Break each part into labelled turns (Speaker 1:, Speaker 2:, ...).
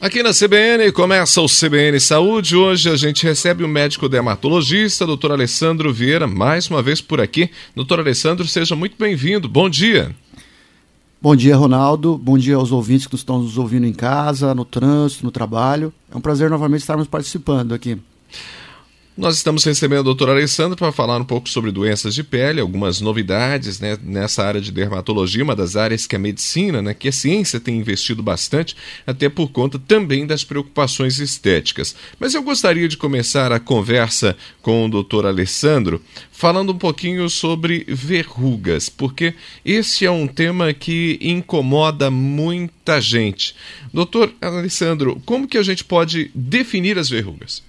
Speaker 1: Aqui na CBN começa o CBN Saúde. Hoje a gente recebe o médico dermatologista, Dr. Alessandro Vieira, mais uma vez por aqui. Dr. Alessandro, seja muito bem-vindo. Bom dia.
Speaker 2: Bom dia, Ronaldo. Bom dia aos ouvintes que estão nos ouvindo em casa, no trânsito, no trabalho. É um prazer novamente estarmos participando aqui.
Speaker 1: Nós estamos recebendo o Dr. Alessandro para falar um pouco sobre doenças de pele, algumas novidades, né, nessa área de dermatologia, uma das áreas que a medicina, né, que a ciência tem investido bastante, até por conta também das preocupações estéticas. Mas eu gostaria de começar a conversa com o Dr. Alessandro falando um pouquinho sobre verrugas, porque esse é um tema que incomoda muita gente. Dr. Alessandro, como que a gente pode definir as verrugas?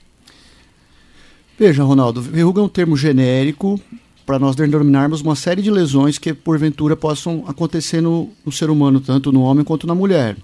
Speaker 2: Veja, Ronaldo, verruga é um termo genérico para nós denominarmos uma série de lesões que, porventura, possam acontecer no ser humano, tanto no homem quanto na mulher.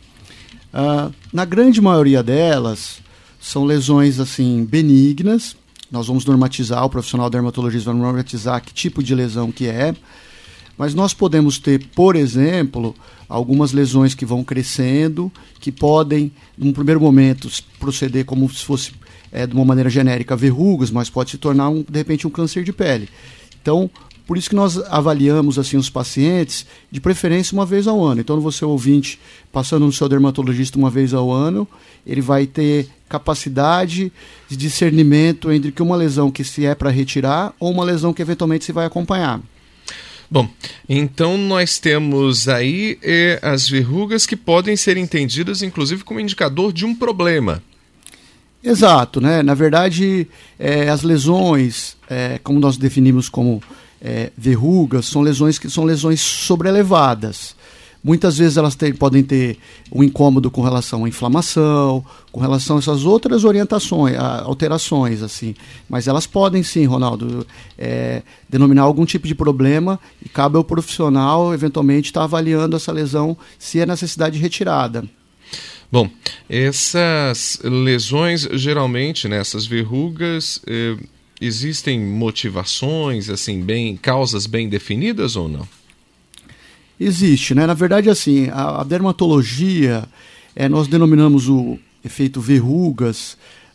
Speaker 2: Na grande maioria delas, são lesões assim, benignas. Nós vamos normatizar, o profissional dermatologista vai normatizar que tipo de lesão que é. Mas nós podemos ter, por exemplo, algumas lesões que vão crescendo, que podem, num primeiro momento, proceder como se fosse, de uma maneira genérica, verrugas, mas pode se tornar, de repente, um câncer de pele. Então, por isso que nós avaliamos assim, os pacientes, de preferência, uma vez ao ano. Então, você ouvinte, passando no seu dermatologista uma vez ao ano, ele vai ter capacidade de discernimento entre que uma lesão que se é para retirar ou uma lesão que eventualmente se vai acompanhar.
Speaker 1: Bom, então nós temos aí as verrugas que podem ser entendidas, inclusive, como indicador de um problema.
Speaker 2: Exato, né? Na verdade, as lesões, como nós definimos como verrugas, são lesões que são lesões sobrelevadas. Muitas vezes elas podem ter um incômodo com relação à inflamação, com relação a essas outras orientações, alterações, assim. Mas elas podem sim, Ronaldo, denominar algum tipo de problema e cabe ao profissional, eventualmente, estar avaliando essa lesão se é necessidade de retirada.
Speaker 1: Bom, essas lesões, geralmente, né, essas verrugas, existem motivações, assim, causas bem definidas ou não?
Speaker 2: Existe, né? Na verdade, assim, a dermatologia, nós denominamos o efeito verrugas,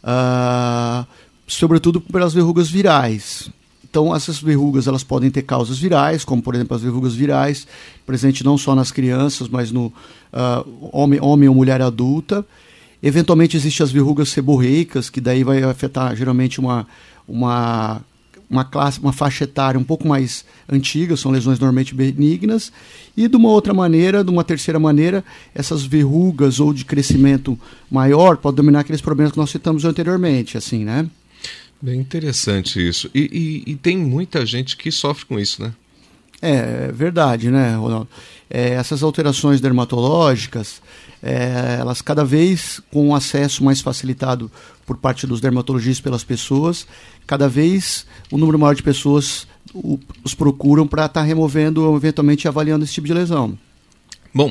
Speaker 2: sobretudo pelas verrugas virais. Então, essas verrugas elas podem ter causas virais, como, por exemplo, as verrugas virais, presente não só nas crianças, mas no homem ou mulher adulta. Eventualmente, existem as verrugas seborreicas, que daí vai afetar, geralmente, uma faixa etária um pouco mais antiga, são lesões normalmente benignas, e de uma terceira maneira, essas verrugas ou de crescimento maior podem dominar aqueles problemas que nós citamos anteriormente, assim, né?
Speaker 1: Bem interessante isso. E tem muita gente que sofre com isso, né?
Speaker 2: É verdade, né, Ronaldo? Essas alterações dermatológicas, elas cada vez com um acesso mais facilitado por parte dos dermatologistas pelas pessoas, cada vez um número maior de pessoas os procuram para estar removendo ou eventualmente avaliando esse tipo de lesão.
Speaker 1: Bom,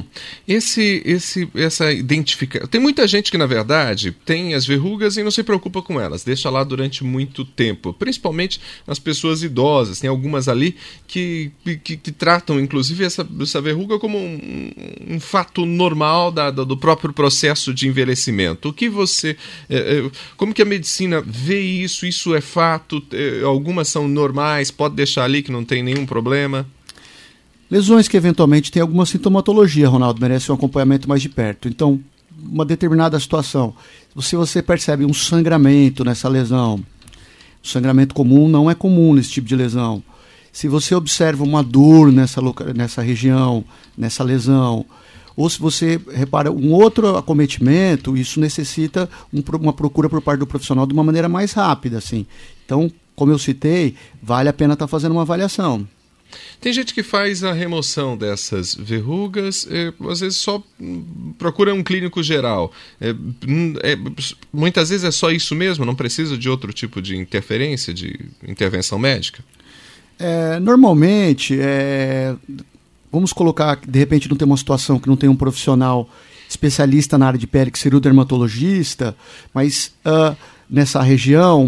Speaker 1: essa identificação... Tem muita gente que, na verdade, tem as verrugas e não se preocupa com elas, deixa lá durante muito tempo, principalmente nas pessoas idosas. Tem algumas ali que tratam, inclusive, essa verruga como um fato normal do próprio processo de envelhecimento. Como que a medicina vê isso? Isso é fato? Algumas são normais, pode deixar ali que não tem nenhum problema?
Speaker 2: Lesões que eventualmente têm alguma sintomatologia, Ronaldo, merecem um acompanhamento mais de perto. Então, uma determinada situação, se você percebe um sangramento nessa lesão, o sangramento comum não é comum nesse tipo de lesão. Se você observa uma dor nessa região, nessa lesão, ou se você repara um outro acometimento, isso necessita uma procura por parte do profissional de uma maneira mais rápida, assim. Então, como eu citei, vale a pena estar fazendo uma avaliação.
Speaker 1: Tem gente que faz a remoção dessas verrugas, às vezes só procura um clínico geral. Muitas vezes é só isso mesmo, não precisa de outro tipo de interferência, de intervenção médica?
Speaker 2: Normalmente, vamos colocar, de repente não tem uma situação que não tem um profissional especialista na área de pele, que seria o dermatologista, mas nessa região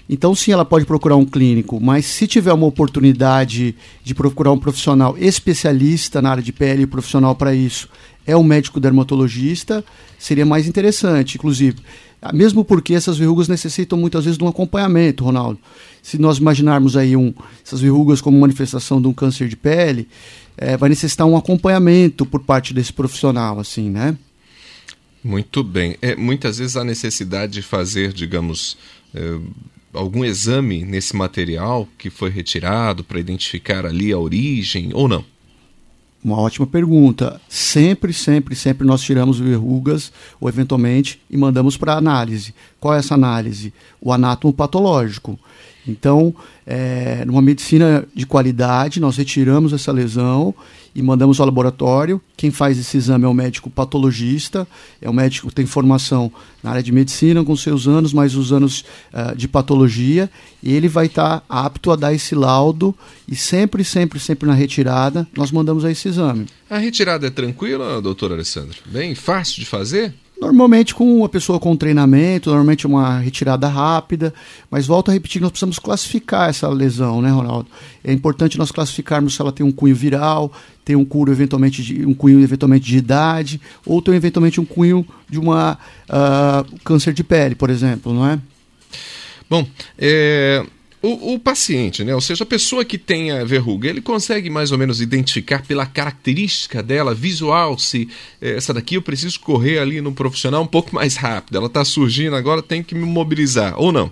Speaker 2: Então, sim, ela pode procurar um clínico, mas se tiver uma oportunidade de procurar um profissional especialista na área de pele, profissional para isso, é um médico dermatologista, seria mais interessante, inclusive. Mesmo porque essas verrugas necessitam muitas vezes de um acompanhamento, Ronaldo. Se nós imaginarmos aí essas verrugas como manifestação de um câncer de pele, vai necessitar um acompanhamento por parte desse profissional, assim, né?
Speaker 1: Muito bem. Muitas vezes há necessidade de fazer, digamos, algum exame nesse material que foi retirado para identificar ali a origem ou não?
Speaker 2: Uma ótima pergunta. Sempre nós tiramos verrugas, ou eventualmente, e mandamos para análise. Qual é essa análise? O anátomo patológico. Então, numa medicina de qualidade, nós retiramos essa lesão e mandamos ao laboratório. Quem faz esse exame é o médico patologista, é o médico que tem formação na área de medicina, com seus anos, mais os anos de patologia, e ele vai estar apto a dar esse laudo, e sempre na retirada, nós mandamos a esse exame.
Speaker 1: A retirada é tranquila, doutor Alessandro? Bem fácil de fazer?
Speaker 2: Normalmente com uma pessoa com treinamento, normalmente uma retirada rápida, mas volto a repetir, nós precisamos classificar essa lesão, né, Ronaldo? É importante nós classificarmos se ela tem um cunho viral, tem um cunho eventualmente de idade, ou tem eventualmente um cunho de uma câncer de pele, por exemplo, não é?
Speaker 1: Bom, o paciente, né? Ou seja, a pessoa que tem a verruga, ele consegue mais ou menos identificar pela característica dela, visual, se essa daqui eu preciso correr ali no profissional um pouco mais rápido, ela está surgindo agora, tem que me mobilizar, ou não?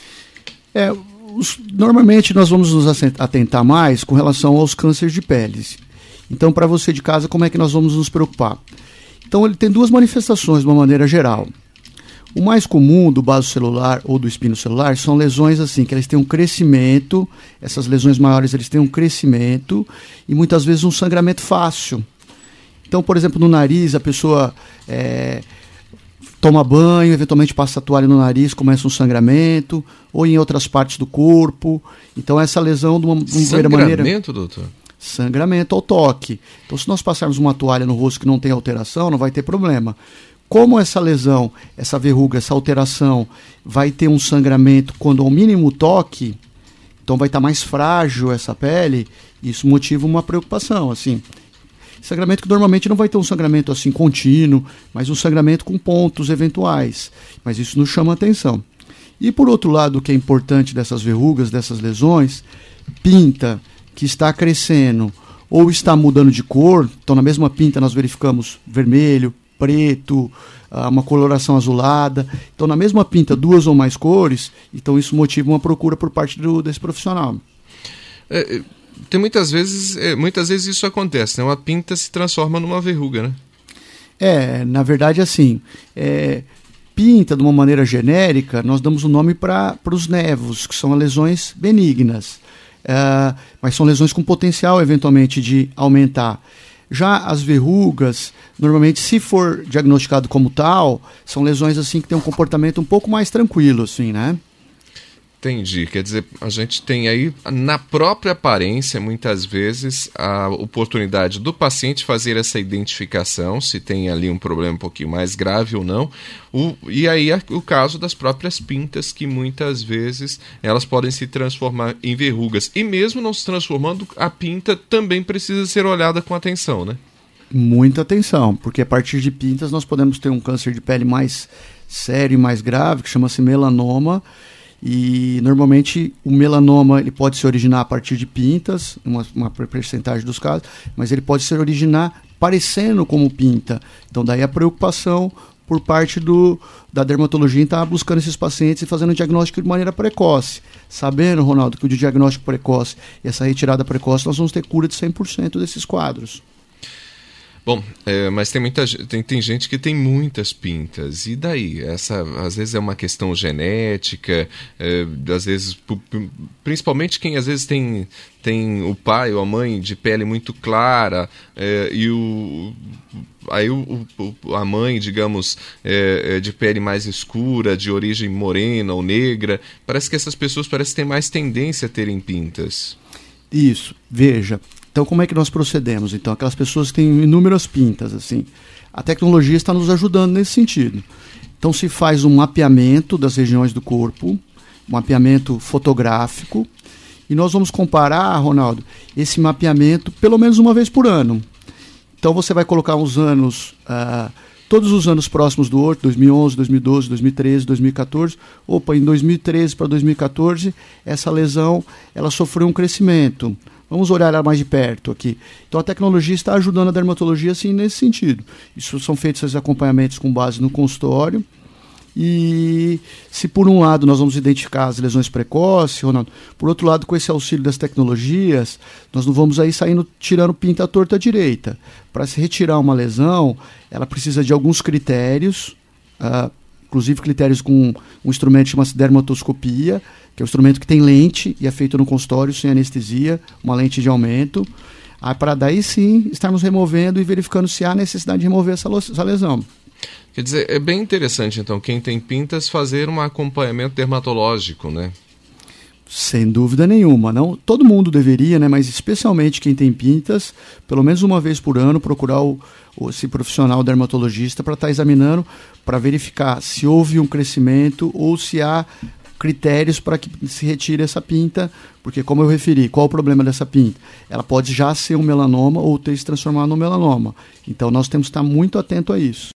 Speaker 2: Normalmente nós vamos nos atentar mais com relação aos cânceres de pele. Então, para você de casa, como é que nós vamos nos preocupar? Então, ele tem duas manifestações de uma maneira geral. O mais comum do baso celular ou do espino celular são lesões assim, que eles têm um crescimento, essas lesões maiores eles têm um crescimento e muitas vezes um sangramento fácil. Então, por exemplo, no nariz, a pessoa toma banho, eventualmente passa a toalha no nariz, começa um sangramento, ou em outras partes do corpo. Então, essa lesão, de uma primeira maneira...
Speaker 1: Sangramento, doutor?
Speaker 2: Sangramento ao toque. Então, se nós passarmos uma toalha no rosto que não tem alteração, não vai ter problema. Como essa lesão, essa verruga, essa alteração vai ter um sangramento quando ao mínimo toque, então vai estar mais frágil essa pele, isso motiva uma preocupação, assim. Sangramento que normalmente não vai ter um sangramento assim contínuo, mas um sangramento com pontos eventuais, mas isso nos chama a atenção. E por outro lado, o que é importante dessas verrugas, dessas lesões, pinta que está crescendo ou está mudando de cor, então na mesma pinta nós verificamos vermelho, preto, uma coloração azulada. Então, na mesma pinta, duas ou mais cores, então isso motiva uma procura por parte desse profissional.
Speaker 1: Tem muitas vezes isso acontece, né? Uma pinta se transforma numa verruga, né?
Speaker 2: Na verdade, assim, pinta, de uma maneira genérica, nós damos um nome para os nevos, que são lesões benignas, mas são lesões com potencial, eventualmente, de aumentar. Já as verrugas, normalmente, se for diagnosticado como tal, são lesões assim que têm um comportamento um pouco mais tranquilo, assim, né?
Speaker 1: Entendi. Quer dizer, a gente tem aí, na própria aparência, muitas vezes, a oportunidade do paciente fazer essa identificação, se tem ali um problema um pouquinho mais grave ou não. E aí o caso das próprias pintas, que muitas vezes elas podem se transformar em verrugas. E mesmo não se transformando, a pinta também precisa ser olhada com atenção, né?
Speaker 2: Muita atenção, porque a partir de pintas nós podemos ter um câncer de pele mais sério e mais grave, que chama-se melanoma. E normalmente o melanoma ele pode se originar a partir de pintas, uma percentagem dos casos, mas ele pode se originar parecendo como pinta. Então daí a preocupação por parte da dermatologia em estar buscando esses pacientes e fazendo o diagnóstico de maneira precoce. Sabendo, Ronaldo, que o diagnóstico precoce e essa retirada precoce nós vamos ter cura de 100% desses quadros.
Speaker 1: Bom, mas tem gente que tem muitas pintas, e daí? Às vezes é uma questão genética, às vezes, principalmente quem às vezes tem o pai ou a mãe de pele muito clara, e a mãe, digamos, de pele mais escura, de origem morena ou negra, parece que essas pessoas têm mais tendência a terem pintas.
Speaker 2: Isso, veja. Então, como é que nós procedemos? Então, aquelas pessoas que têm inúmeras pintas, assim. A tecnologia está nos ajudando nesse sentido. Então, se faz um mapeamento das regiões do corpo, mapeamento fotográfico, e nós vamos comparar, Ronaldo, esse mapeamento pelo menos uma vez por ano. Então você vai colocar uns anos, todos os anos próximos do outro, 2011, 2012, 2013, 2014. Opa, em 2013 para 2014, essa lesão ela sofreu um crescimento. Vamos olhar ela mais de perto aqui. Então a tecnologia está ajudando a dermatologia sim, nesse sentido. Isso são feitos esses acompanhamentos com base no consultório. E se por um lado nós vamos identificar as lesões precoces, Ronaldo, por outro lado, com esse auxílio das tecnologias, nós não vamos aí tirando pinta à torta à direita. Para se retirar uma lesão, ela precisa de alguns critérios, inclusive critérios com um instrumento que chama-se dermatoscopia, que é um instrumento que tem lente e é feito no consultório sem anestesia, uma lente de aumento, para daí sim estarmos removendo e verificando se há necessidade de remover essa lesão.
Speaker 1: Quer dizer, é bem interessante, então, quem tem pintas fazer um acompanhamento dermatológico, né?
Speaker 2: Sem dúvida nenhuma. Não, todo mundo deveria, né? Mas especialmente quem tem pintas, pelo menos uma vez por ano, procurar esse profissional dermatologista para estar examinando, para verificar se houve um crescimento ou se há critérios para que se retire essa pinta, porque como eu referi, qual o problema dessa pinta? Ela pode já ser um melanoma ou ter se transformado num melanoma. Então nós temos que estar muito atento a isso.